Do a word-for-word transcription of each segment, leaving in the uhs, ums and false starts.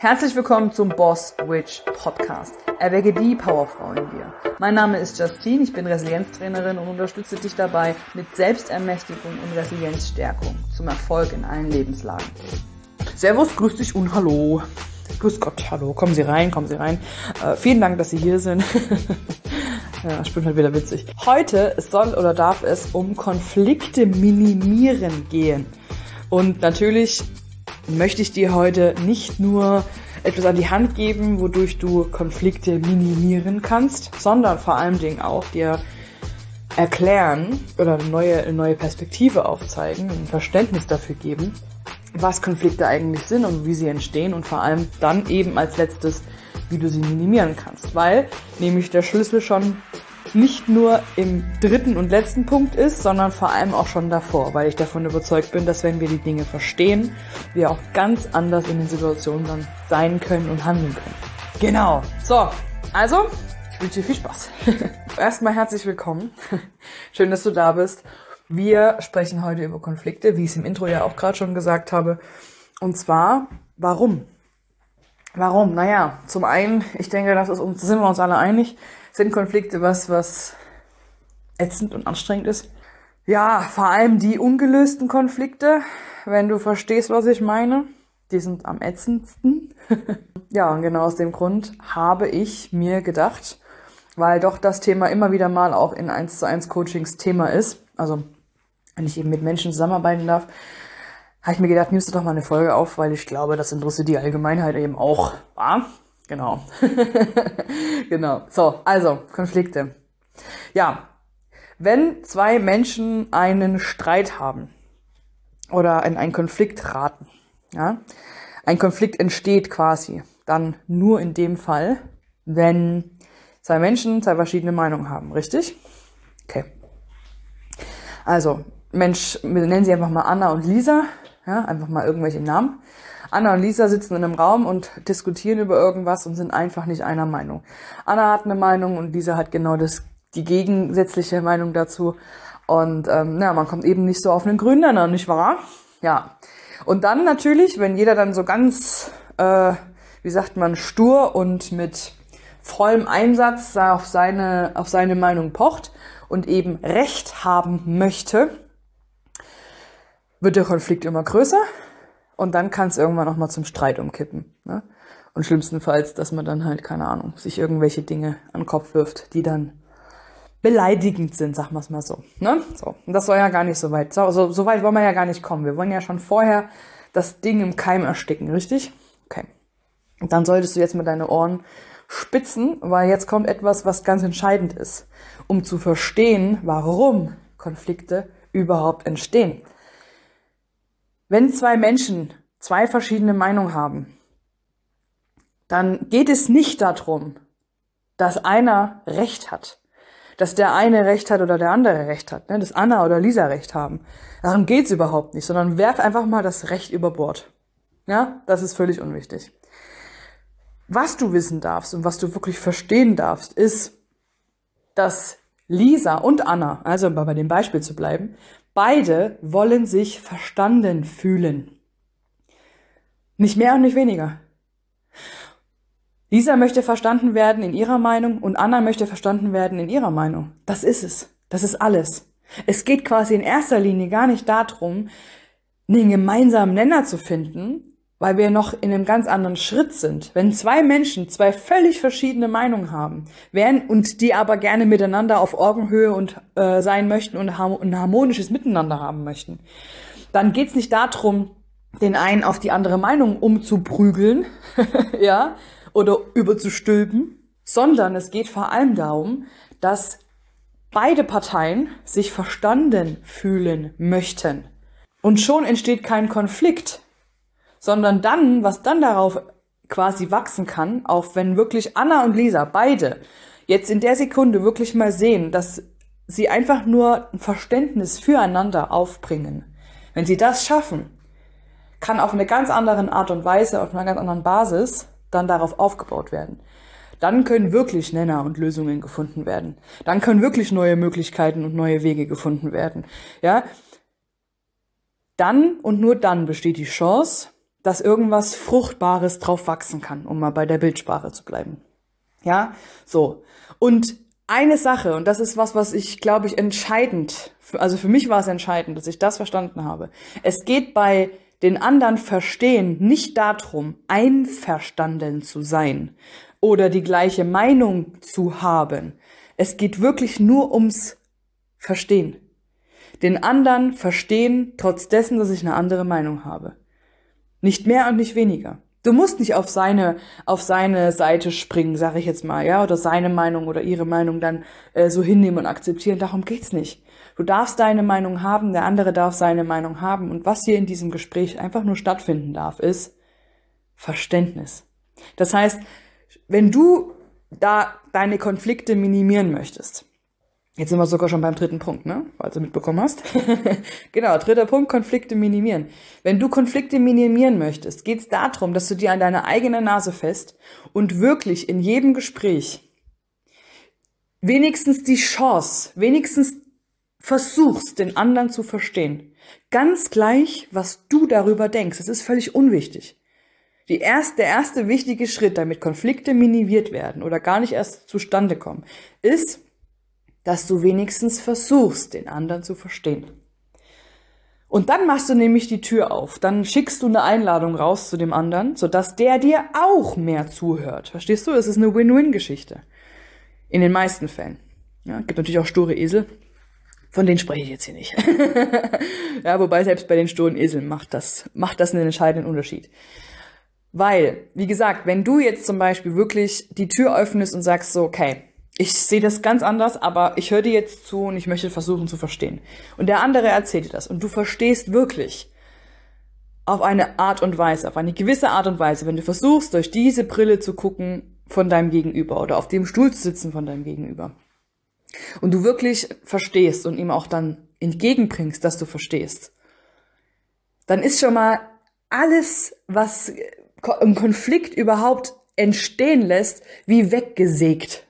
Herzlich willkommen zum Boss Witch Podcast. Erwecke die Powerfrau in dir. Mein Name ist Justine, ich bin Resilienztrainerin und unterstütze dich dabei mit Selbstermächtigung und Resilienzstärkung zum Erfolg in allen Lebenslagen. Servus, grüß dich und hallo. Grüß Gott, hallo, kommen Sie rein, kommen Sie rein. Äh, vielen Dank, dass Sie hier sind. Ja, ich bin halt wieder witzig. Heute soll oder darf es um Konflikte minimieren gehen. Und natürlich möchte ich dir heute nicht nur etwas an die Hand geben, wodurch du Konflikte minimieren kannst, sondern vor allen Dingen auch dir erklären oder eine neue, eine neue Perspektive aufzeigen, ein Verständnis dafür geben, was Konflikte eigentlich sind und wie sie entstehen und vor allem dann eben als letztes, wie du sie minimieren kannst. Weil nämlich der Schlüssel schon nicht nur im dritten und letzten Punkt ist, sondern vor allem auch schon davor, weil ich davon überzeugt bin, dass wenn wir die Dinge verstehen, wir auch ganz anders in den Situationen dann sein können und handeln können. Genau. So, also, ich wünsche dir viel Spaß. Erstmal herzlich willkommen. Schön, dass du da bist. Wir sprechen heute über Konflikte, wie ich es im Intro ja auch gerade schon gesagt habe. Und zwar, warum? Warum? Naja, zum einen, ich denke, das ist uns, sind wir uns alle einig, sind Konflikte was, was ätzend und anstrengend ist. Ja, vor allem die ungelösten Konflikte, wenn du verstehst, was ich meine, die sind am ätzendsten. Ja, und genau aus dem Grund habe ich mir gedacht, weil doch das Thema immer wieder mal auch in eins zu eins Coachings Thema ist, also wenn ich eben mit Menschen zusammenarbeiten darf, habe ich mir gedacht, nimmst du doch mal eine Folge auf, weil ich glaube, das interessiert die Allgemeinheit eben auch. War? Genau. Genau. So, also, Konflikte. Ja, wenn zwei Menschen einen Streit haben oder in einen Konflikt raten, ja, ein Konflikt entsteht quasi dann nur in dem Fall, wenn zwei Menschen zwei verschiedene Meinungen haben, richtig? Okay. Also, Mensch, wir nennen sie einfach mal Anna und Lisa, ja, einfach mal irgendwelche Namen. Anna und Lisa sitzen in einem Raum und diskutieren über irgendwas und sind einfach nicht einer Meinung. Anna hat eine Meinung und Lisa hat genau das, die gegensätzliche Meinung dazu. Und ähm, ja, man kommt eben nicht so auf einen grünen Nenner, nicht wahr? Ja. Und dann natürlich, wenn jeder dann so ganz, äh, wie sagt man, stur und mit vollem Einsatz auf seine, auf seine Meinung pocht und eben Recht haben möchte, wird der Konflikt immer größer. Und dann kann es irgendwann auch mal zum Streit umkippen. Ne? Und schlimmstenfalls, dass man dann halt, keine Ahnung, sich irgendwelche Dinge an den Kopf wirft, die dann beleidigend sind, sagen wir es mal so. Ne? So. Und das soll ja gar nicht so weit. So, so, so weit wollen wir ja gar nicht kommen. Wir wollen ja schon vorher das Ding im Keim ersticken, richtig? Okay. Und dann solltest du jetzt mit deinen Ohren spitzen, weil jetzt kommt etwas, was ganz entscheidend ist, um zu verstehen, warum Konflikte überhaupt entstehen. Wenn zwei Menschen zwei verschiedene Meinungen haben, dann geht es nicht darum, dass einer Recht hat, dass der eine Recht hat oder der andere Recht hat, ne? Dass Anna oder Lisa Recht haben. Darum geht's überhaupt nicht, sondern werf einfach mal das Recht über Bord. Ja, das ist völlig unwichtig. Was du wissen darfst und was du wirklich verstehen darfst, ist, dass Lisa und Anna, also bei dem Beispiel zu bleiben, beide wollen sich verstanden fühlen. Nicht mehr und nicht weniger. Lisa möchte verstanden werden in ihrer Meinung und Anna möchte verstanden werden in ihrer Meinung. Das ist es. Das ist alles. Es geht quasi in erster Linie gar nicht darum, einen gemeinsamen Nenner zu finden, weil wir noch in einem ganz anderen Schritt sind. Wenn zwei Menschen zwei völlig verschiedene Meinungen haben, werden und die aber gerne miteinander auf Augenhöhe und äh, sein möchten und ein harmonisches Miteinander haben möchten, dann geht's nicht darum, den einen auf die andere Meinung umzuprügeln, ja, oder überzustülpen, sondern es geht vor allem darum, dass beide Parteien sich verstanden fühlen möchten. Und schon entsteht kein Konflikt, sondern dann, was dann darauf quasi wachsen kann, auch wenn wirklich Anna und Lisa beide jetzt in der Sekunde wirklich mal sehen, dass sie einfach nur ein Verständnis füreinander aufbringen. Wenn sie das schaffen, kann auf eine ganz andere Art und Weise, auf einer ganz anderen Basis dann darauf aufgebaut werden. Dann können wirklich Nenner und Lösungen gefunden werden. Dann können wirklich neue Möglichkeiten und neue Wege gefunden werden. Ja? Dann und nur dann besteht die Chance, dass irgendwas Fruchtbares drauf wachsen kann, um mal bei der Bildsprache zu bleiben. Ja, so. Und eine Sache, und das ist was, was ich, glaube ich, entscheidend, also für mich war es entscheidend, dass ich das verstanden habe. Es geht bei den anderen verstehen nicht darum, einverstanden zu sein oder die gleiche Meinung zu haben. Es geht wirklich nur ums Verstehen. Den anderen verstehen, trotz dessen, dass ich eine andere Meinung habe. Nicht mehr und nicht weniger. Du musst nicht auf seine auf seine Seite springen, sage ich jetzt mal, ja, oder seine Meinung oder ihre Meinung dann äh, so hinnehmen und akzeptieren. Darum geht's nicht. Du darfst deine Meinung haben, der andere darf seine Meinung haben. Und was hier in diesem Gespräch einfach nur stattfinden darf, ist Verständnis. Das heißt, wenn du da deine Konflikte minimieren möchtest, jetzt sind wir sogar schon beim dritten Punkt, ne? Falls du mitbekommen hast. Genau, dritter Punkt, Konflikte minimieren. Wenn du Konflikte minimieren möchtest, geht es darum, dass du dir an deine eigene Nase fest und wirklich in jedem Gespräch wenigstens die Chance, wenigstens versuchst, den anderen zu verstehen. Ganz gleich, was du darüber denkst. Das ist völlig unwichtig. Die erste, der erste wichtige Schritt, damit Konflikte minimiert werden oder gar nicht erst zustande kommen, ist, dass du wenigstens versuchst, den anderen zu verstehen. Und dann machst du nämlich die Tür auf. Dann schickst du eine Einladung raus zu dem anderen, sodass der dir auch mehr zuhört. Verstehst du? Das ist eine Win-Win-Geschichte. In den meisten Fällen. Ja, gibt natürlich auch sture Esel. Von denen spreche ich jetzt hier nicht. Ja, wobei selbst bei den sturen Eseln macht das, macht das einen entscheidenden Unterschied. Weil, wie gesagt, wenn du jetzt zum Beispiel wirklich die Tür öffnest und sagst so, okay, ich sehe das ganz anders, aber ich höre dir jetzt zu und ich möchte versuchen zu verstehen. Und der andere erzählt dir das und du verstehst wirklich auf eine Art und Weise, auf eine gewisse Art und Weise, wenn du versuchst, durch diese Brille zu gucken von deinem Gegenüber oder auf dem Stuhl zu sitzen von deinem Gegenüber und du wirklich verstehst und ihm auch dann entgegenbringst, dass du verstehst, dann ist schon mal alles, was im Konflikt überhaupt entstehen lässt, wie weggesägt.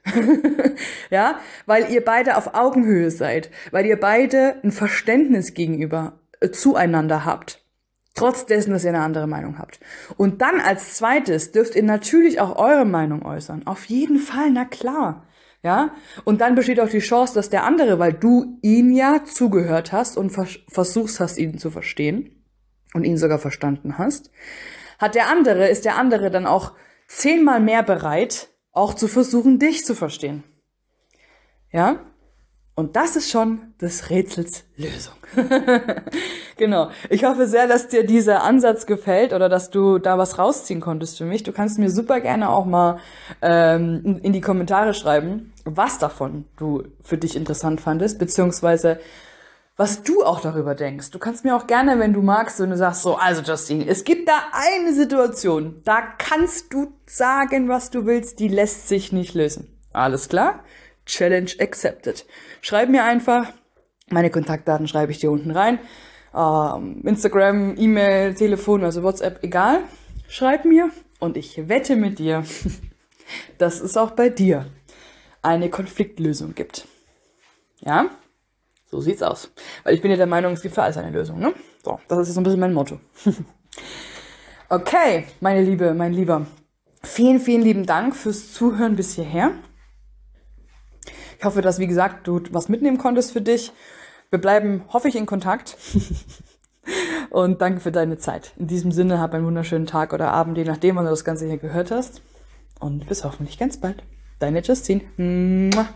Ja, weil ihr beide auf Augenhöhe seid, weil ihr beide ein Verständnis gegenüber äh, zueinander habt, trotz dessen, dass ihr eine andere Meinung habt. Und dann als zweites dürft ihr natürlich auch eure Meinung äußern. Auf jeden Fall, na klar. Ja, und dann besteht auch die Chance, dass der andere, weil du ihn ja zugehört hast und vers- versuchst hast, ihn zu verstehen und ihn sogar verstanden hast, hat der andere, ist der andere dann auch zehnmal mehr bereit, auch zu versuchen, dich zu verstehen. Ja? Und das ist schon des Rätsels Lösung. Genau. Ich hoffe sehr, dass dir dieser Ansatz gefällt oder dass du da was rausziehen konntest für mich. Du kannst mir super gerne auch mal ähm, in die Kommentare schreiben, was davon du für dich interessant fandest, beziehungsweise was du auch darüber denkst. Du kannst mir auch gerne, wenn du magst, wenn du sagst so, also Justine, es gibt da eine Situation, da kannst du sagen, was du willst, die lässt sich nicht lösen. Alles klar? Challenge accepted. Schreib mir einfach, meine Kontaktdaten schreibe ich dir unten rein. Ähm, Instagram, E-Mail, Telefon, also WhatsApp, egal. Schreib mir und ich wette mit dir, dass es auch bei dir eine Konfliktlösung gibt. Ja? So sieht's aus. Weil ich bin ja der Meinung, es gibt für alles eine Lösung, ne? So, das ist jetzt so ein bisschen mein Motto. Okay, meine Liebe, mein Lieber. Vielen, vielen lieben Dank fürs Zuhören bis hierher. Ich hoffe, dass, wie gesagt, du was mitnehmen konntest für dich. Wir bleiben, hoffe ich, in Kontakt. Und danke für deine Zeit. In diesem Sinne, hab einen wunderschönen Tag oder Abend, je nachdem, wann du das Ganze hier gehört hast. Und bis hoffentlich ganz bald. Deine Justine.